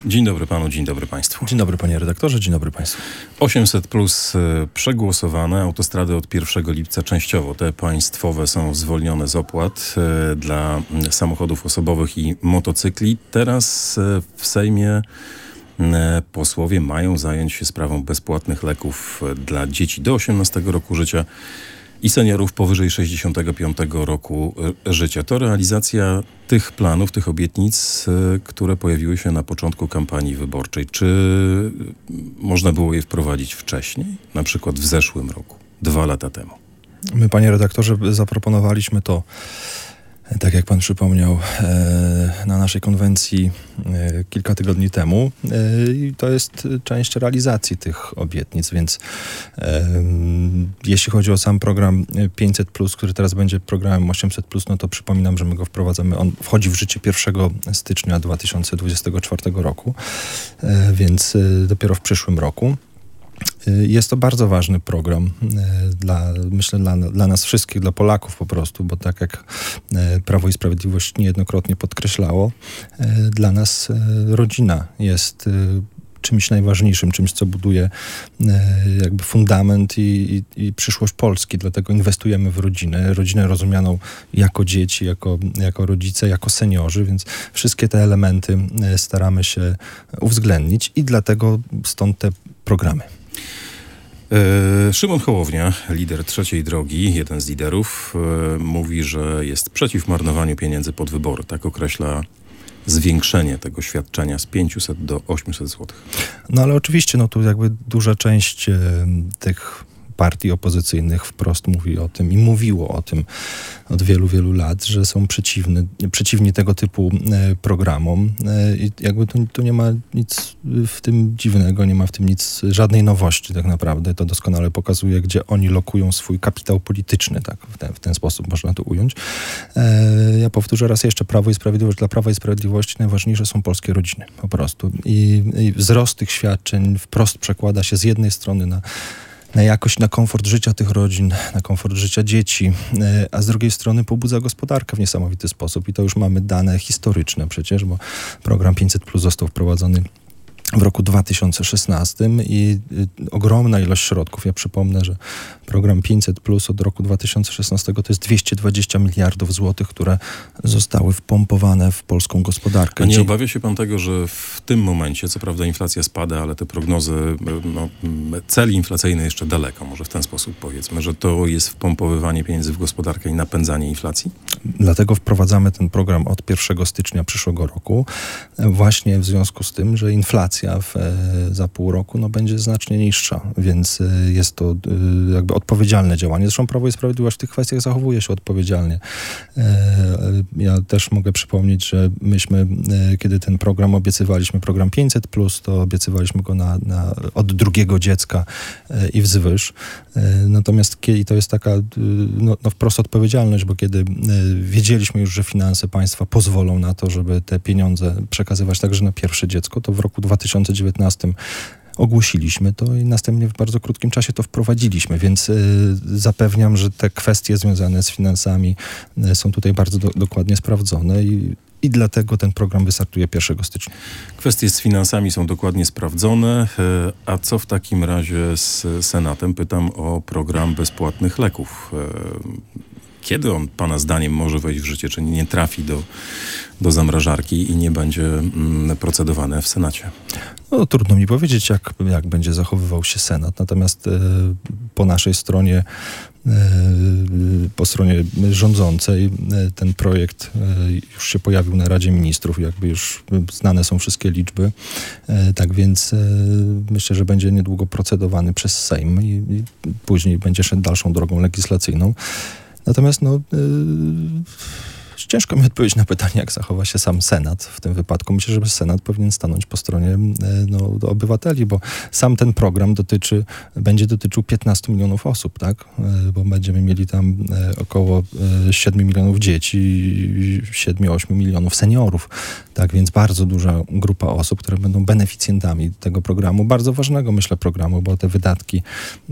Dzień dobry panu, dzień dobry państwu. Dzień dobry panie redaktorze, dzień dobry państwu. 800 plus przegłosowane, autostrady od 1 lipca częściowo, te państwowe są zwolnione z opłat dla samochodów osobowych i motocykli. Teraz w Sejmie posłowie mają zająć się sprawą bezpłatnych leków dla dzieci do 18 roku życia i seniorów powyżej 65 roku życia. To realizacja tych planów, tych obietnic, które pojawiły się na początku kampanii wyborczej. Czy można było je wprowadzić wcześniej? Na przykład w zeszłym roku, 2 lata temu. My, panie redaktorze, zaproponowaliśmy to, tak jak pan przypomniał, na naszej konwencji kilka tygodni temu i to jest część realizacji tych obietnic, więc jeśli chodzi o sam program 500+, który teraz będzie programem 800+, no to przypominam, że my go wprowadzamy, on wchodzi w życie 1 stycznia 2024 roku, więc dopiero w przyszłym roku. Jest to bardzo ważny program, myślę, dla nas wszystkich, dla Polaków po prostu, bo tak jak Prawo i Sprawiedliwość niejednokrotnie podkreślało, dla nas rodzina jest czymś najważniejszym, czymś, co buduje jakby fundament i przyszłość Polski. Dlatego inwestujemy w rodzinę. Rodzinę rozumianą jako dzieci, jako rodzice, jako seniorzy, więc wszystkie te elementy staramy się uwzględnić i dlatego stąd te programy. Szymon Hołownia, lider Trzeciej Drogi, jeden z liderów, mówi, że jest przeciw marnowaniu pieniędzy pod wybory. Tak określa zwiększenie tego świadczenia z 500 do 800 zł. No ale oczywiście, no tu jakby duża część tych partii opozycyjnych wprost mówi o tym i mówiło o tym od wielu, wielu lat, że są przeciwni tego typu programom. I jakby tu nie ma nic w tym dziwnego, nie ma w tym nic, żadnej nowości tak naprawdę. To doskonale pokazuje, gdzie oni lokują swój kapitał polityczny, tak w ten sposób można to ująć. Ja powtórzę raz jeszcze, Prawo i Sprawiedliwość, dla Prawa i Sprawiedliwości najważniejsze są polskie rodziny, po prostu. I wzrost tych świadczeń wprost przekłada się z jednej strony na jakość, na komfort życia tych rodzin, na komfort życia dzieci, a z drugiej strony pobudza gospodarkę w niesamowity sposób. I to już mamy dane historyczne przecież, bo program 500+ został wprowadzony w roku 2016 i ogromna ilość środków. Ja przypomnę, że program 500+ od roku 2016 to jest 220 miliardów złotych, które zostały wpompowane w polską gospodarkę. A nie obawia się pan tego, że w tym momencie, co prawda inflacja spada, ale te prognozy, cel inflacyjny jeszcze daleko, może w ten sposób powiedzmy, że to jest wpompowywanie pieniędzy w gospodarkę i napędzanie inflacji? Dlatego wprowadzamy ten program od 1 stycznia przyszłego roku, właśnie w związku z tym, że inflacja za pół roku będzie znacznie niższa, więc jest to jakby odpowiedzialne działanie. Zresztą Prawo i Sprawiedliwość w tych kwestiach zachowuje się odpowiedzialnie. Ja też mogę przypomnieć, że myśmy, kiedy ten program obiecywaliśmy, program 500+, to obiecywaliśmy go od drugiego dziecka i wzwyż. Natomiast kiedy to jest taka wprost odpowiedzialność, bo kiedy wiedzieliśmy już, że finanse państwa pozwolą na to, żeby te pieniądze przekazywać także na pierwsze dziecko, to w roku 2019 ogłosiliśmy to i następnie w bardzo krótkim czasie to wprowadziliśmy, więc zapewniam, że te kwestie związane z finansami są tutaj bardzo dokładnie sprawdzone i dlatego ten program wystartuje 1 stycznia. Kwestie z finansami są dokładnie sprawdzone, a co w takim razie z Senatem? Pytam o program bezpłatnych leków. Kiedy on, pana zdaniem, może wejść w życie? Czy nie trafi do zamrażarki i nie będzie procedowane w Senacie? No, trudno mi powiedzieć, jak będzie zachowywał się Senat. Natomiast po naszej stronie, po stronie rządzącej, ten projekt już się pojawił na Radzie Ministrów. Jakby już znane są wszystkie liczby. Tak więc myślę, że będzie niedługo procedowany przez Sejm i później będzie szedł dalszą drogą legislacyjną. Natomiast ciężko mi odpowiedzieć na pytanie, jak zachowa się sam Senat w tym wypadku. Myślę, że Senat powinien stanąć po stronie obywateli, bo sam ten program będzie dotyczył 15 milionów osób, tak? Bo będziemy mieli tam około 7 milionów dzieci, 7-8 milionów seniorów. Tak więc bardzo duża grupa osób, które będą beneficjentami tego programu, bardzo ważnego, myślę, programu, bo te wydatki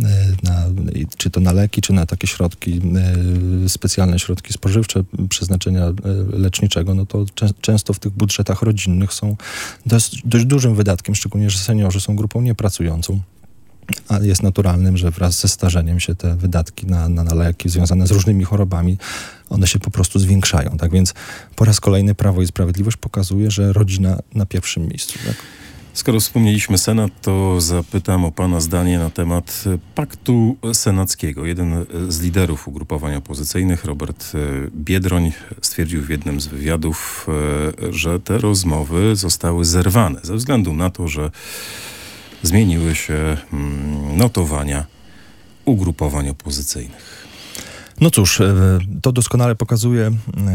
czy to na leki, czy na takie środki, specjalne środki spożywcze, przeznaczenia ubezpieczenia leczniczego, no to często w tych budżetach rodzinnych są dość dużym wydatkiem, szczególnie, że seniorzy są grupą niepracującą. A jest naturalnym, że wraz ze starzeniem się te wydatki na leki związane z różnymi chorobami, one się po prostu zwiększają. Tak więc po raz kolejny Prawo i Sprawiedliwość pokazuje, że rodzina na pierwszym miejscu. Tak? Skoro wspomnieliśmy Senat, to zapytam o pana zdanie na temat paktu senackiego. Jeden z liderów ugrupowań opozycyjnych, Robert Biedroń, stwierdził w jednym z wywiadów, że te rozmowy zostały zerwane ze względu na to, że zmieniły się notowania ugrupowań opozycyjnych. No cóż, to doskonale pokazuje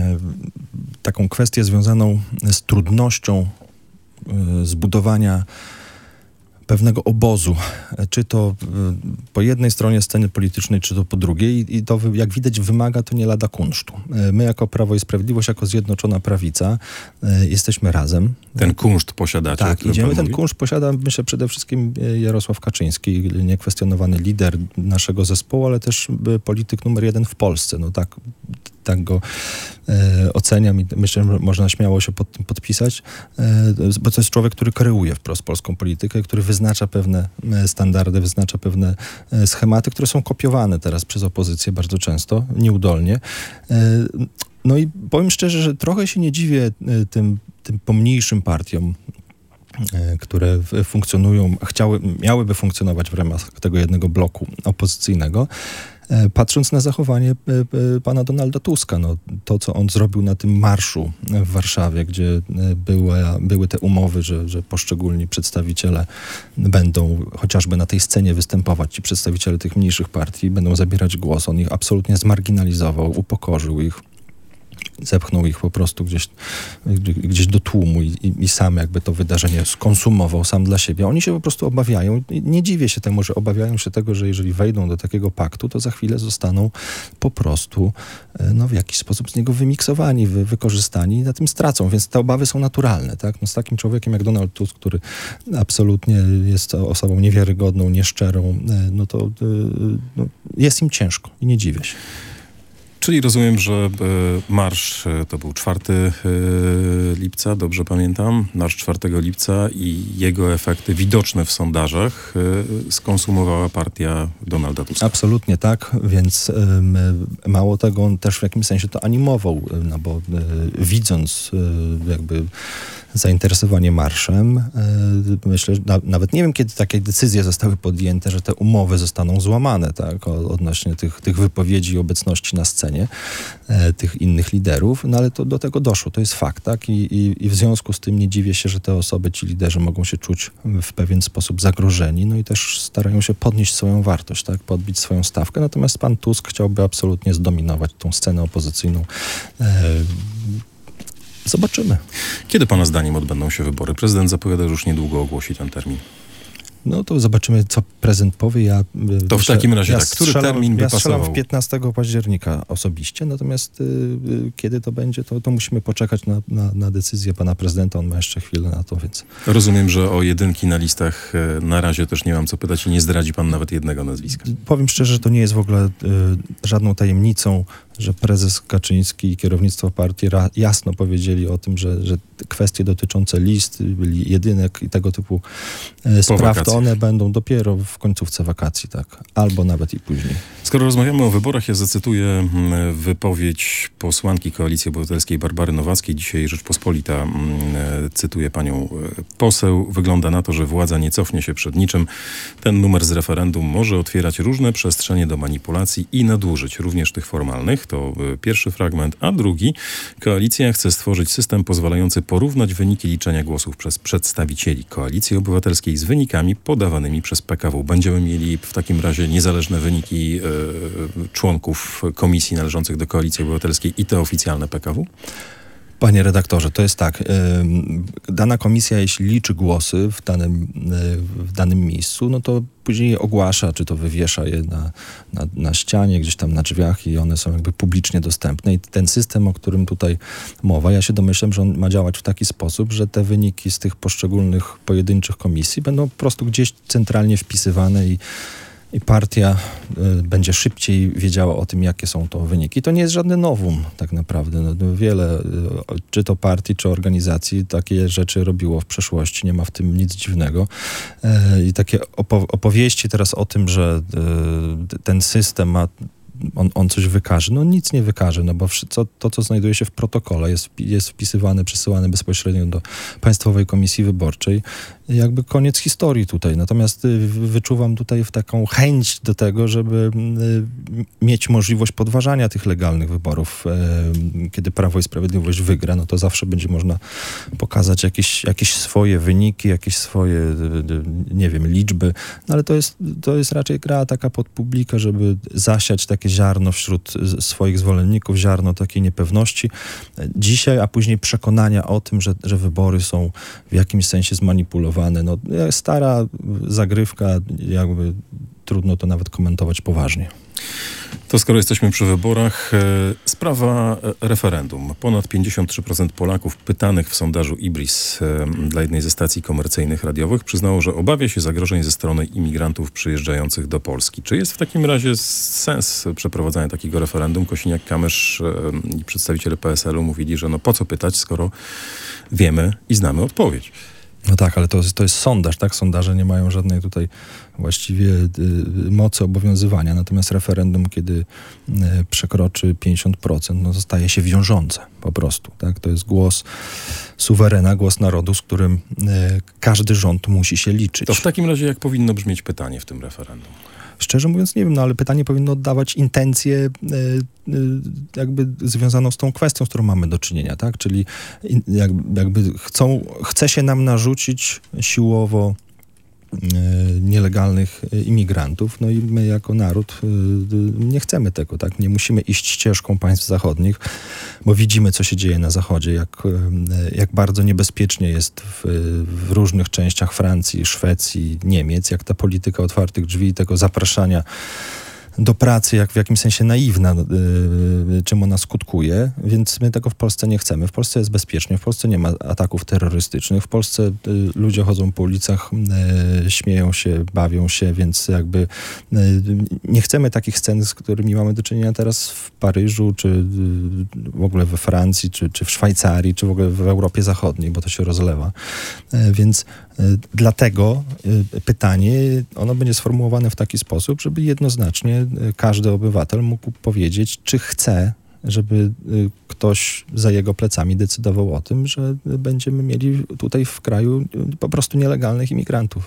taką kwestię związaną z trudnością zbudowania pewnego obozu, czy to po jednej stronie sceny politycznej, czy to po drugiej. I to, jak widać, wymaga to nie lada kunsztu. My jako Prawo i Sprawiedliwość, jako Zjednoczona Prawica jesteśmy razem. Ten kunszt posiadacie. Tak, idziemy. Ten kunszt posiada, myślę, przede wszystkim Jarosław Kaczyński, niekwestionowany lider naszego zespołu, ale też polityk numer 1 w Polsce. No tak go oceniam i myślę, że można śmiało się pod tym podpisać, bo to jest człowiek, który kreuje wprost polską politykę, który wyznacza pewne standardy, wyznacza pewne schematy, które są kopiowane teraz przez opozycję bardzo często, nieudolnie. No i powiem szczerze, że trochę się nie dziwię tym pomniejszym partiom, które funkcjonują, miałyby funkcjonować w ramach tego jednego bloku opozycyjnego, patrząc na zachowanie pana Donalda Tuska. No, to, co on zrobił na tym marszu w Warszawie, gdzie były te umowy, że poszczególni przedstawiciele będą chociażby na tej scenie występować, ci przedstawiciele tych mniejszych partii będą zabierać głos. On ich absolutnie zmarginalizował, upokorzył ich. Zepchnął ich po prostu gdzieś do tłumu i sam jakby to wydarzenie skonsumował sam dla siebie. Oni się po prostu obawiają. Nie dziwię się temu, że obawiają się tego, że jeżeli wejdą do takiego paktu, to za chwilę zostaną po prostu w jakiś sposób z niego wymiksowani, wykorzystani i na tym stracą. Więc te obawy są naturalne. Tak? No z takim człowiekiem jak Donald Tusk, który absolutnie jest osobą niewiarygodną, nieszczerą, to jest im ciężko i nie dziwię się. Czyli rozumiem, że marsz to był 4 lipca, dobrze pamiętam, marsz 4 lipca i jego efekty widoczne w sondażach skonsumowała partia Donalda Tuska. Absolutnie tak, więc mało tego, on też w jakimś sensie to animował, no bo widząc jakby zainteresowanie marszem, myślę, że nawet nie wiem, kiedy takie decyzje zostały podjęte, że te umowy zostaną złamane, tak, odnośnie tych wypowiedzi i obecności na scenie tych innych liderów, no ale to do tego doszło, to jest fakt, tak, i w związku z tym nie dziwię się, że te osoby, ci liderzy mogą się czuć w pewien sposób zagrożeni, no i też starają się podnieść swoją wartość, tak, podbić swoją stawkę, natomiast pan Tusk chciałby absolutnie zdominować tą scenę opozycyjną. Zobaczymy. Kiedy pana zdaniem odbędą się wybory? Prezydent zapowiada, że już niedługo ogłosi ten termin. No to zobaczymy, co prezydent powie. To w takim razie tak. Który termin by pasował? Ja strzelam w 15 października osobiście, natomiast kiedy to będzie, to musimy poczekać na decyzję pana prezydenta. On ma jeszcze chwilę na to, więc... Rozumiem, że o jedynki na listach na razie też nie mam co pytać i nie zdradzi pan nawet jednego nazwiska. Powiem szczerze, że to nie jest w ogóle żadną tajemnicą, że prezes Kaczyński i kierownictwo partii jasno powiedzieli o tym, że kwestie dotyczące list, jedynek i tego typu spraw, to one będą dopiero w końcówce wakacji, tak, albo nawet i później. Skoro rozmawiamy o wyborach, ja zacytuję wypowiedź posłanki Koalicji Obywatelskiej Barbary Nowackiej. Dzisiaj Rzeczpospolita cytuje panią poseł. Wygląda na to, że władza nie cofnie się przed niczym. Ten numer z referendum może otwierać różne przestrzenie do manipulacji i nadużyć, również tych formalnych. To pierwszy fragment. A drugi, koalicja chce stworzyć system pozwalający porównać wyniki liczenia głosów przez przedstawicieli Koalicji Obywatelskiej z wynikami podawanymi przez PKW. Będziemy mieli w takim razie niezależne wyniki członków komisji należących do Koalicji Obywatelskiej i te oficjalne PKW? Panie redaktorze, to jest tak. Dana komisja, jeśli liczy głosy w danym miejscu, no to później je ogłasza, czy to wywiesza je na ścianie, gdzieś tam na drzwiach i one są jakby publicznie dostępne. I ten system, o którym tutaj mowa, ja się domyślam, że on ma działać w taki sposób, że te wyniki z tych poszczególnych pojedynczych komisji będą po prostu gdzieś centralnie wpisywane i partia będzie szybciej wiedziała o tym, jakie są to wyniki. To nie jest żadne novum tak naprawdę. No, wiele, czy to partii, czy organizacji takie rzeczy robiło w przeszłości. Nie ma w tym nic dziwnego. I takie opowieści teraz o tym, że ten system ma on coś wykaże. No nic nie wykaże, no bo to, co znajduje się w protokole, jest wpisywane, przesyłane bezpośrednio do Państwowej Komisji Wyborczej. Jakby koniec historii tutaj. Natomiast wyczuwam tutaj taką chęć do tego, żeby mieć możliwość podważania tych legalnych wyborów. Kiedy Prawo i Sprawiedliwość wygra, no to zawsze będzie można pokazać jakieś swoje wyniki, jakieś swoje, nie wiem, liczby. No ale to jest raczej gra taka pod publikę, żeby zasiać takie ziarno wśród swoich zwolenników, ziarno takiej niepewności dzisiaj, a później przekonania o tym, że wybory są w jakimś sensie zmanipulowane. No, stara zagrywka, jakby trudno to nawet komentować poważnie. To skoro jesteśmy przy wyborach, sprawa referendum. Ponad 53% Polaków pytanych w sondażu IBRIS dla jednej ze stacji komercyjnych radiowych przyznało, że obawia się zagrożeń ze strony imigrantów przyjeżdżających do Polski. Czy jest w takim razie sens przeprowadzania takiego referendum? Kosiniak-Kamysz i przedstawiciele PSL-u mówili, że no po co pytać, skoro wiemy i znamy odpowiedź. No tak, ale to jest sondaż, tak? Sondaże nie mają żadnej tutaj właściwie mocy obowiązywania, natomiast referendum, kiedy przekroczy 50%, no to staje się wiążące po prostu, tak? To jest głos suwerena, głos narodu, z którym każdy rząd musi się liczyć. To w takim razie jak powinno brzmieć pytanie w tym referendum? Szczerze mówiąc nie wiem, no ale pytanie powinno oddawać intencję jakby związaną z tą kwestią, z którą mamy do czynienia, tak? Czyli jakby chce się nam narzucić siłowo nielegalnych imigrantów, no i my jako naród nie chcemy tego, tak? Nie musimy iść ścieżką państw zachodnich, bo widzimy, co się dzieje na Zachodzie, jak bardzo niebezpiecznie jest w różnych częściach Francji, Szwecji, Niemiec, jak ta polityka otwartych drzwi, tego zapraszania do pracy, jak w jakimś sensie naiwna, czym ona skutkuje, więc my tego w Polsce nie chcemy. W Polsce jest bezpiecznie, w Polsce nie ma ataków terrorystycznych, w Polsce ludzie chodzą po ulicach, śmieją się, bawią się, więc jakby nie chcemy takich scen, z którymi mamy do czynienia teraz w Paryżu, czy w ogóle we Francji, czy w Szwajcarii, czy w ogóle w Europie Zachodniej, bo to się rozlewa. Więc dlatego pytanie, ono będzie sformułowane w taki sposób, żeby jednoznacznie każdy obywatel mógł powiedzieć, czy chce, żeby ktoś za jego plecami decydował o tym, że będziemy mieli tutaj w kraju po prostu nielegalnych imigrantów.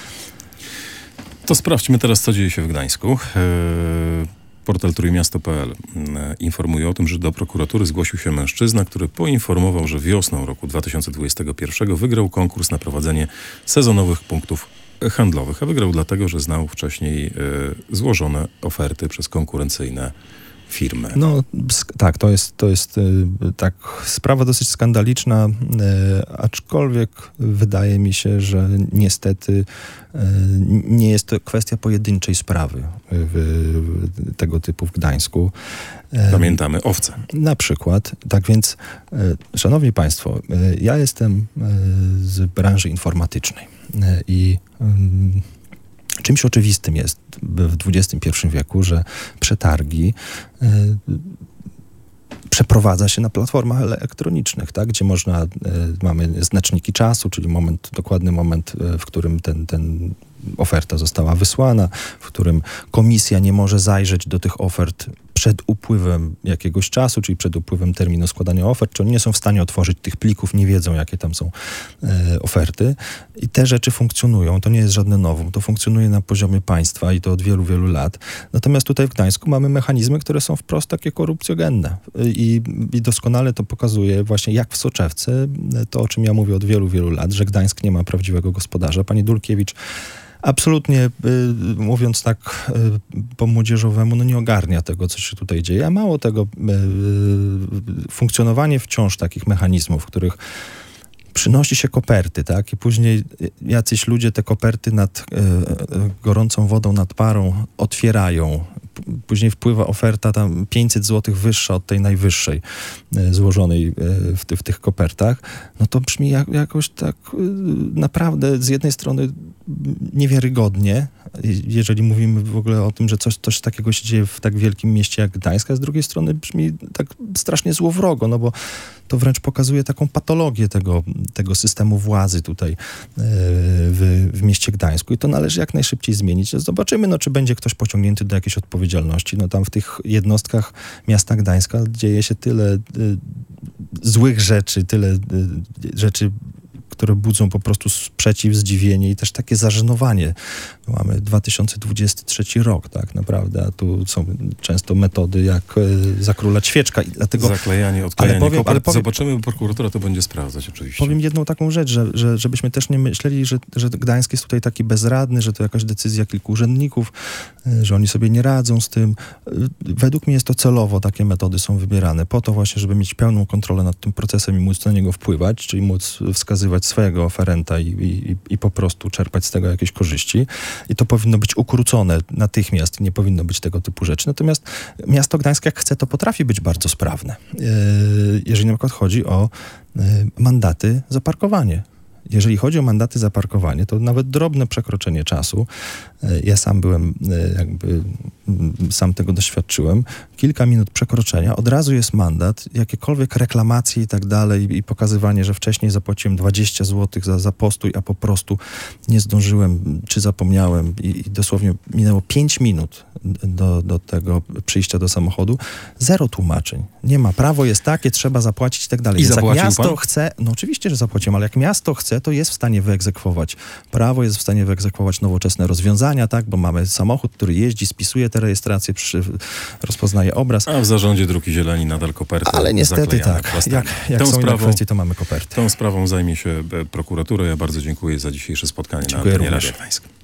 To sprawdźmy teraz, co dzieje się w Gdańsku. Portal Trójmiasto.pl informuje o tym, że do prokuratury zgłosił się mężczyzna, który poinformował, że wiosną roku 2021 wygrał konkurs na prowadzenie sezonowych punktów handlowych, a wygrał dlatego, że znał wcześniej złożone oferty przez konkurencyjne firmy. No tak, to jest tak sprawa dosyć skandaliczna, aczkolwiek wydaje mi się, że niestety nie jest to kwestia pojedynczej sprawy tego typu w Gdańsku. Pamiętamy owce. Na przykład. Tak więc, szanowni państwo, ja jestem z branży informatycznej i czymś oczywistym jest w XXI wieku, że przetargi przeprowadza się na platformach elektronicznych, tak? Gdzie mamy znaczniki czasu, czyli dokładny moment, w którym ten oferta została wysłana, w którym komisja nie może zajrzeć do tych ofert przed upływem jakiegoś czasu, czyli przed upływem terminu składania ofert, czy oni nie są w stanie otworzyć tych plików, nie wiedzą, jakie tam są oferty. I te rzeczy funkcjonują. To nie jest żadne nowum. To funkcjonuje na poziomie państwa i to od wielu, wielu lat. Natomiast tutaj w Gdańsku mamy mechanizmy, które są wprost takie korupcjogenne. I doskonale to pokazuje właśnie jak w soczewce, to o czym ja mówię od wielu, wielu lat, że Gdańsk nie ma prawdziwego gospodarza. Pani Dulkiewicz absolutnie, mówiąc tak po młodzieżowemu, nie ogarnia tego, co się tutaj dzieje. A mało tego, funkcjonowanie wciąż takich mechanizmów, w których przynosi się koperty, tak? I później jacyś ludzie te koperty nad gorącą wodą, nad parą otwierają. Później wpływa oferta tam 500 zł wyższa od tej najwyższej złożonej w tych kopertach. No to brzmi jakoś tak naprawdę z jednej strony niewiarygodnie, jeżeli mówimy w ogóle o tym, że coś takiego się dzieje w tak wielkim mieście jak Gdańsk, a z drugiej strony brzmi tak strasznie złowrogo, no bo to wręcz pokazuje taką patologię tego systemu władzy tutaj w mieście Gdańsku i to należy jak najszybciej zmienić. Zobaczymy, no, czy będzie ktoś pociągnięty do jakiejś odpowiedzialności. No tam w tych jednostkach miasta Gdańska dzieje się tyle złych rzeczy, tyle rzeczy, które budzą po prostu sprzeciw, zdziwienie i też takie zażenowanie. Mamy 2023 rok, tak naprawdę, a tu są często metody jak za króla ćwieczka. I dlatego, zaklejanie, odklejanie kopert. Zobaczymy, bo prokuratura to będzie sprawdzać oczywiście. Powiem jedną taką rzecz, żebyśmy też nie myśleli, że Gdańsk jest tutaj taki bezradny, że to jakaś decyzja kilku urzędników, że oni sobie nie radzą z tym. Według mnie jest to celowo, takie metody są wybierane po to właśnie, żeby mieć pełną kontrolę nad tym procesem i móc na niego wpływać, czyli móc wskazywać swojego oferenta i po prostu czerpać z tego jakieś korzyści. I to powinno być ukrócone natychmiast. Nie powinno być tego typu rzeczy. Natomiast miasto Gdańsk, jak chce, to potrafi być bardzo sprawne. Jeżeli na przykład chodzi o mandaty za parkowanie. Jeżeli chodzi o mandaty za parkowanie, to nawet drobne przekroczenie czasu, ja sam byłem, sam tego doświadczyłem, kilka minut przekroczenia, od razu jest mandat, jakiekolwiek reklamacje i tak dalej i pokazywanie, że wcześniej zapłaciłem 20 zł za postój, a po prostu nie zdążyłem, czy zapomniałem i dosłownie minęło 5 minut do tego przyjścia do samochodu. Zero tłumaczeń. Nie ma. Prawo jest takie, trzeba zapłacić i tak dalej. I Więc zapłacił jak miasto pan? chce, no oczywiście, że zapłaciłem, ale jak miasto chce, to jest w stanie wyegzekwować. Prawo jest w stanie wyegzekwować nowoczesne rozwiązania, tak, bo mamy samochód, który jeździ, spisuje te rejestracje, rozpoznaje obraz. A w zarządzie Dróg i Zieleni nadal koperty. Ale niestety tak. Jak są inne kwestie, to mamy koperty. Tą sprawą zajmie się prokuratura. Ja bardzo dziękuję za dzisiejsze spotkanie Dziękuję na antenie również. Radia Gdańsk.